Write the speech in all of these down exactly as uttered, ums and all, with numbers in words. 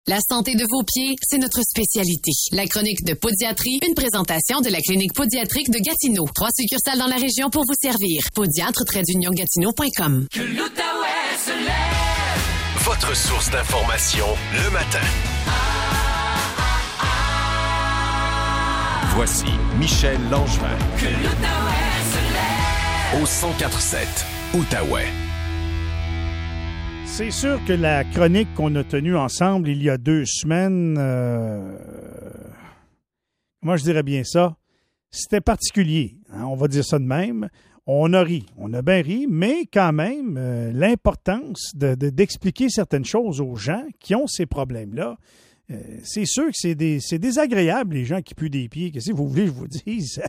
La santé de vos pieds, c'est notre spécialité. La chronique de podiatrie, une présentation de la clinique podiatrique de Gatineau. Trois succursales dans la région pour vous servir. Podiatre trait d'union gatineau point com. Que l'Outaouais se lève. Votre source d'information le matin. Ah, ah, ah. Voici Michel Langevin. Que l'Outaouais se lève. Au cent quatre sept, Outaouais. C'est sûr que la chronique qu'on a tenue ensemble il y a deux semaines, euh, moi je dirais bien ça, c'était particulier. Hein, on va dire ça de même. On a ri, on a bien ri, mais quand même, euh, l'importance de, de, d'expliquer certaines choses aux gens qui ont ces problèmes-là, euh, c'est sûr que c'est, des, c'est désagréable, les gens qui puent des pieds. Qu'est-ce que vous voulez que je vous dise?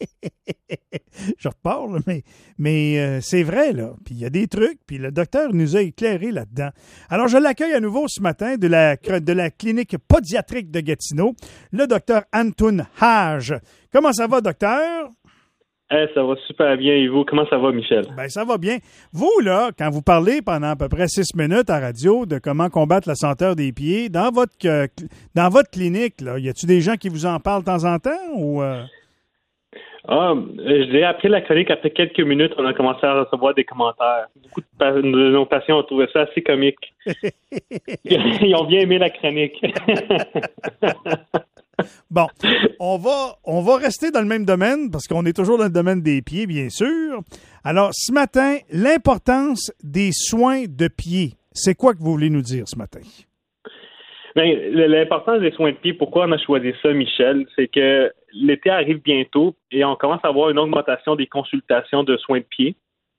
Je repars, là, mais, mais euh, c'est vrai, là. Puis il y a des trucs, puis le docteur nous a éclairé là-dedans. Alors, je l'accueille à nouveau ce matin de la, de la clinique podiatrique de Gatineau, le docteur Antoun Hage. Comment ça va, docteur? Hey, ça va super bien. Et vous, comment ça va, Michel? Ben, ça va bien. Vous, là, quand vous parlez pendant à peu près six minutes à radio de comment combattre la senteur des pieds, dans votre, euh, dans votre clinique, là, y a-t-il des gens qui vous en parlent de temps en temps ou... Euh... Ah, je dirais après la chronique, après quelques minutes, on a commencé à recevoir des commentaires. Beaucoup de, pa- de nos patients ont trouvé ça assez comique. Ils ont bien aimé la chronique. Bon, on va, on va rester dans le même domaine parce qu'on est toujours dans le domaine des pieds, bien sûr. Alors, ce matin, l'importance des soins de pieds. C'est quoi que vous voulez nous dire ce matin? Bien, l'importance des soins de pied, pourquoi on a choisi ça, Michel, c'est que l'été arrive bientôt et on commence à avoir une augmentation des consultations de soins de pied.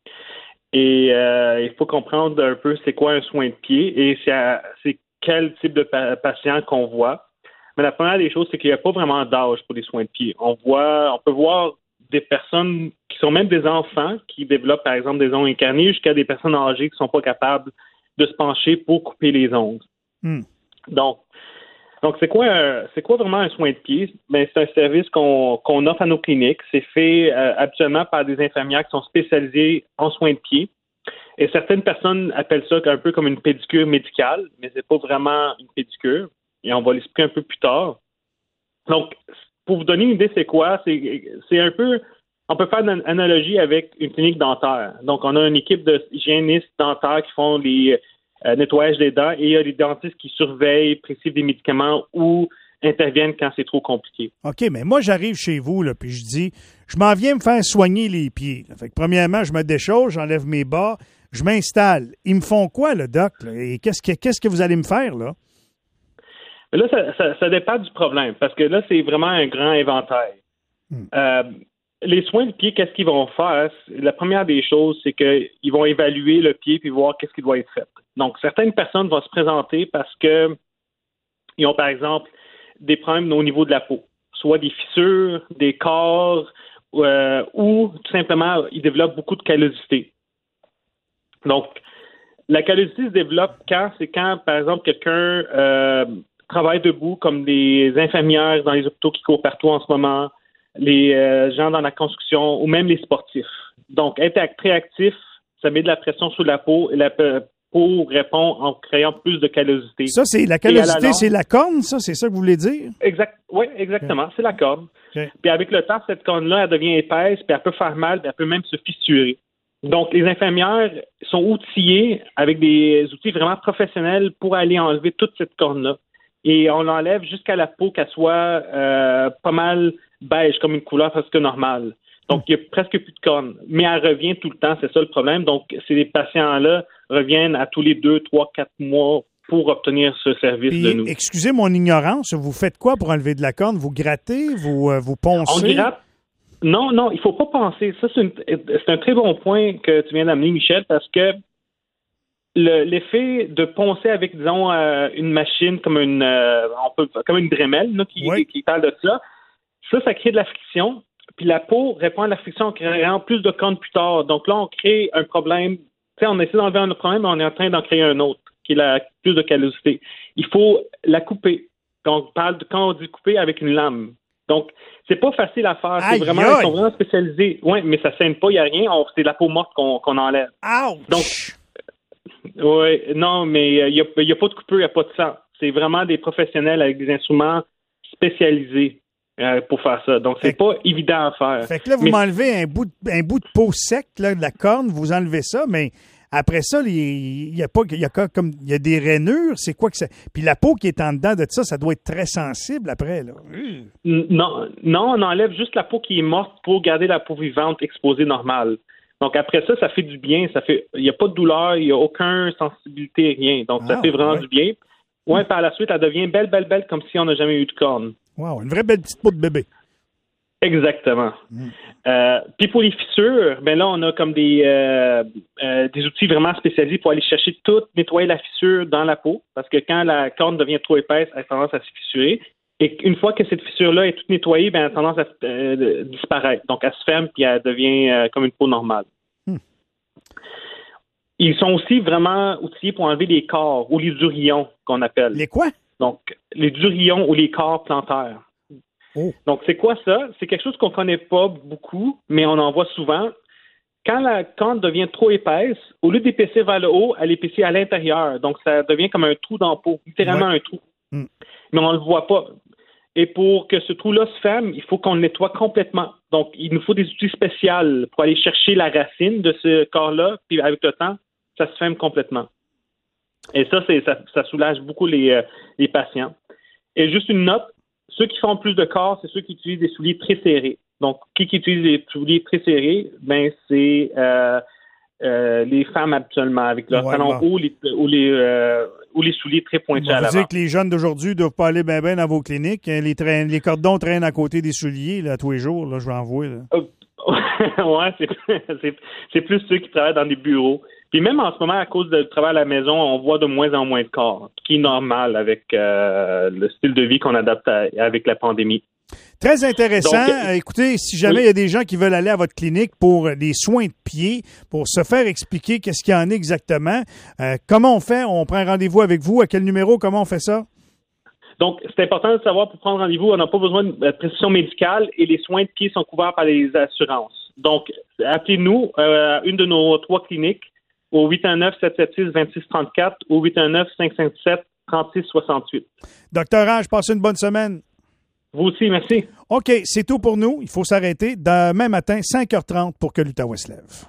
Et euh, il faut comprendre un peu c'est quoi un soin de pied et c'est, à, c'est quel type de pa- patient qu'on voit. Mais la première des choses, c'est qu'il n'y a pas vraiment d'âge pour les soins de pied. On voit, on peut voir des personnes qui sont même des enfants qui développent, par exemple, des ongles incarnés jusqu'à des personnes âgées qui ne sont pas capables de se pencher pour couper les ongles. Mm. Donc, donc c'est quoi, euh, c'est quoi vraiment un soin de pied? Ben, c'est un service qu'on, qu'on offre à nos cliniques. C'est fait euh, habituellement par des infirmières qui sont spécialisées en soins de pied. Et certaines personnes appellent ça un peu comme une pédicure médicale, mais c'est pas vraiment une pédicure. Et on va l'expliquer un peu plus tard. Donc, pour vous donner une idée, c'est quoi? C'est, c'est un peu... On peut faire une analogie avec une clinique dentaire. Donc, on a une équipe de hygiénistes dentaires qui font les euh, nettoyages des dents et il y a les dentistes qui surveillent, prescrivent des médicaments ou interviennent quand c'est trop compliqué. OK, mais moi, j'arrive chez vous, là, puis je dis, je m'en viens me faire soigner les pieds. Là. Fait que, premièrement, je me déchausse, j'enlève mes bas, je m'installe. Ils me font quoi, le doc? Là? Et qu'est-ce que, qu'est-ce que vous allez me faire, là? Là, ça, ça, ça dépend du problème, parce que là, c'est vraiment un grand éventail. Hmm. Euh, les soins de pied, qu'est-ce qu'ils vont faire? La première des choses, c'est qu'ils vont évaluer le pied puis voir qu'est-ce qui doit être fait. Donc, certaines personnes vont se présenter parce que ils ont, par exemple, des problèmes au niveau de la peau, soit des fissures, des corps, euh, ou tout simplement, ils développent beaucoup de callosité. Donc, la callosité se développe quand? C'est quand, par exemple, quelqu'un... Euh, travaillent debout comme des infirmières dans les hôpitaux qui courent partout en ce moment, les euh, gens dans la construction ou même les sportifs. Donc, être très actif, ça met de la pression sur la peau et la peau répond en créant plus de callosité. Ça, c'est la callosité, la c'est la corne, ça? C'est ça que vous voulez dire? Exact. Oui, exactement. Okay. C'est la corne. Okay. Puis avec le temps, cette corne-là, elle devient épaisse, puis elle peut faire mal, puis elle peut même se fissurer. Donc, les infirmières sont outillées avec des outils vraiment professionnels pour aller enlever toute cette corne-là. Et on l'enlève jusqu'à la peau qu'elle soit euh, pas mal beige, comme une couleur presque normale. Donc, il n'y a presque plus de cornes. Mais elle revient tout le temps, c'est ça le problème. Donc, ces patients-là reviennent à tous les deux, trois, quatre mois pour obtenir ce service Puis, de nous. Excusez mon ignorance, vous faites quoi pour enlever de la corne? Vous grattez? Vous, euh, vous poncez? On gratte. Non, non, il ne faut pas penser. Ça, c'est, une, c'est un très bon point que tu viens d'amener, Michel, parce que Le, l'effet de poncer avec, disons, euh, une machine comme une euh, on peut, comme une Dremel là, qui, oui. qui parle de ça, ça, ça crée de la friction. Puis la peau répond à la friction en créant plus de cornes plus tard. Donc là, on crée un problème. Tu sais, on essaie d'enlever un problème, mais on est en train d'en créer un autre, qui est la plus de callosité. Il faut la couper. Donc, on parle de, quand on dit couper avec une lame. Donc, c'est pas facile à faire. C'est aïe, vraiment, aïe. ils sont vraiment spécialisés. Oui, mais ça saigne pas, il n'y a rien. On, c'est la peau morte qu'on, qu'on enlève. Ouch! Donc, oui, non, mais il euh, n'y a, y a pas de coupure, il n'y a pas de sang. C'est vraiment des professionnels avec des instruments spécialisés euh, pour faire ça. Donc, c'est fait, pas évident à faire. Fait que là, vous mais, m'enlevez un bout, de, un bout de peau sec là, de la corne, vous enlevez ça, mais après ça, il y a pas, il y a comme, il y a des rainures. C'est quoi que ça? Puis la peau qui est en dedans de ça, ça doit être très sensible après, là. Non, non, on enlève juste la peau qui est morte pour garder la peau vivante exposée normale. Donc après ça, ça fait du bien. Ça fait, il n'y a pas de douleur, il n'y a aucune sensibilité, rien. Donc ça ah, fait vraiment ouais. du bien. Ouais, par la suite, elle devient belle, belle, belle, comme si on n'a jamais eu de corne. Wow, une vraie belle petite peau de bébé. Exactement. Mm. Euh, puis pour les fissures, ben là, on a comme des, euh, euh, des outils vraiment spécialisés pour aller chercher tout, nettoyer la fissure dans la peau, parce que quand la corne devient trop épaisse, elle a tendance à se fissurer. Et une fois que cette fissure-là est toute nettoyée, ben, elle a tendance à euh, disparaître. Donc, elle se ferme puis elle devient euh, comme une peau normale. Mm. Ils sont aussi vraiment outillés pour enlever les corps ou les durillons qu'on appelle. Les quoi? Donc, les durillons ou les corps plantaires. Oh. Donc, c'est quoi ça? C'est quelque chose qu'on ne connaît pas beaucoup, mais on en voit souvent. Quand la corne devient trop épaisse, au lieu d'épaissir vers le haut, elle épaissit à l'intérieur. Donc, ça devient comme un trou dans la peau, littéralement ouais. un trou. Mm. Mais on ne le voit pas. Et pour que ce trou-là se ferme, il faut qu'on le nettoie complètement. Donc, il nous faut des outils spéciaux pour aller chercher la racine de ce corps-là, puis avec le temps, ça se ferme complètement. Et ça, c'est, ça, ça soulage beaucoup les, euh, les patients. Et juste une note, ceux qui font plus de corps, c'est ceux qui utilisent des souliers très serrés. Donc, qui, qui utilise des souliers très serrés, ben c'est euh, euh, les femmes habituellement, avec leurs ouais, talons bon. hauts les, ou, les, euh, ou les souliers très pointus On à va l'avant. dire que les jeunes d'aujourd'hui ne doivent pas aller bien ben dans vos cliniques. Les, traînes, les cordons traînent à côté des souliers là, tous les jours. Là, je vais en voir. Là. ouais, c'est, c'est, c'est plus ceux qui travaillent dans des bureaux. Puis même en ce moment, à cause du travail à la maison, on voit de moins en moins de corps, ce qui est normal avec euh, le style de vie qu'on adapte à, avec la pandémie. Très intéressant. Donc, euh, écoutez, si jamais il oui. y a des gens qui veulent aller à votre clinique pour des soins de pied, pour se faire expliquer qu'est-ce qu'il y en a exactement, euh, comment on fait? On prend rendez-vous avec vous? À quel numéro? Comment on fait ça? Donc, c'est important de savoir pour prendre rendez-vous, on n'a pas besoin de prescription médicale et les soins de pied sont couverts par les assurances. Donc, appelez-nous euh, à une de nos trois cliniques au huit un neuf, sept sept six, deux six trois quatre ou huit un neuf, cinq cinq sept, trois six six huit. Docteur Ange, passez une bonne semaine. Vous aussi, merci. OK, c'est tout pour nous. Il faut s'arrêter demain matin, cinq heures trente pour que l'Outaouais se lève.